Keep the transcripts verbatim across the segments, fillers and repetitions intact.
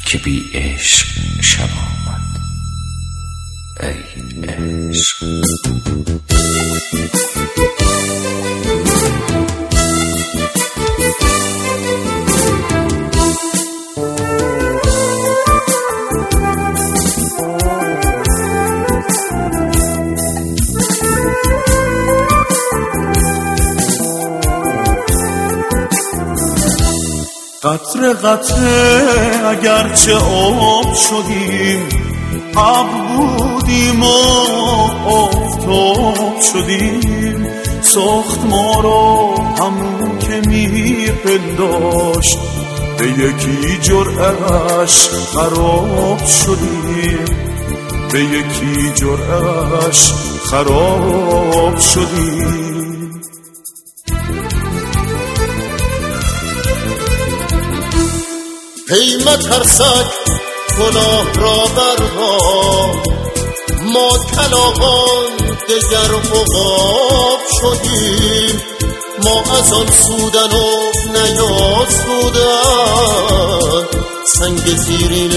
که بی عشق شب آمد. ای عشق قطره قطره اگرچه آب شدیم، ابر بودیم و آفتاب شدیم، ساخت ما را همون که میپنداشت، به یکی جرعش خراب شدیم، به یکی جرعش خراب شدیم. هی مترسک گناه را بردار، ما کلاغان دگر عقاب شدیم، ما از آن سودن و نیاسودن، سنگ زیرین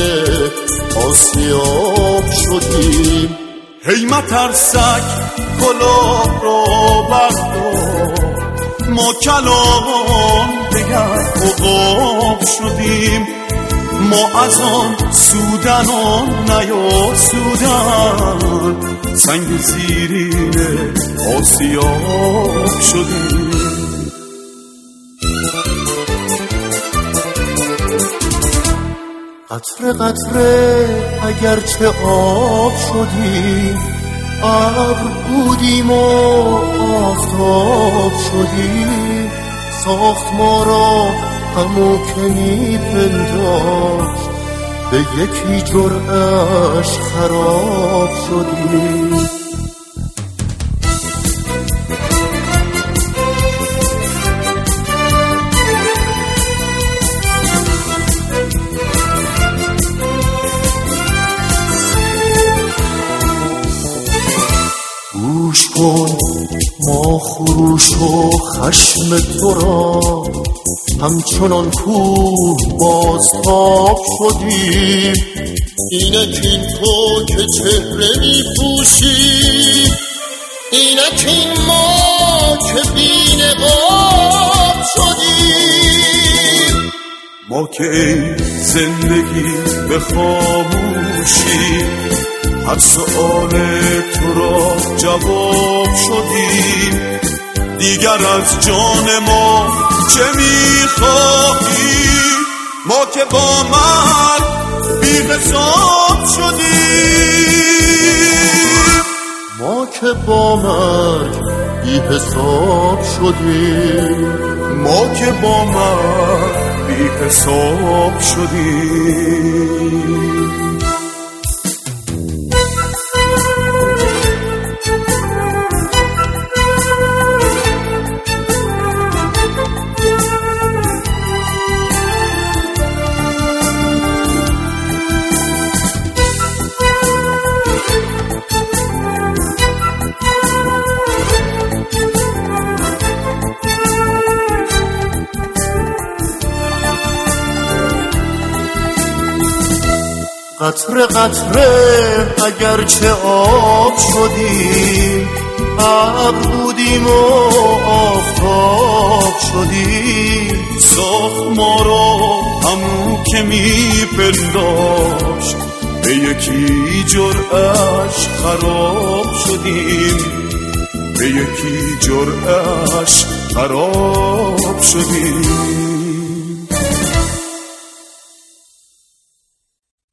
آسیاب شدیم. هی مترسک گناه را بردار، ما کلاغان دگر عقاب شدیم، ما از آن سودن و نیاسودن، سنگ زیرین آسیاب شدیم. قطره قطره اگرچه آب شدیم، ابر بودیم و آفتاب شدیم، ساخت ما را همو که میپنداشت، به یکی جرعش خراب شدیم. گوش کن ما خروش و خشم تو را، همچنان کوه بازتاب شدیم. اینک این تو که چهره می پوشی، اینک این ما که بی نقاب شدیم. ما که ای زندگی به خاموشی، هر سؤال تو را جواب شدیم. دیگر از جان ما چه میخواهی، ما که با مرگ بی حساب شدیم، ما که با مرگ بی حساب شدیم، ما که با مرگ بی حساب شدیم. قطره قطره اگرچه آب شدیم، ابر بودیم و آفتاب شدیم، ساخت ما را همون که میپنداشت، به یکی جرعش خراب شدیم، به یکی جرعش خراب شدیم.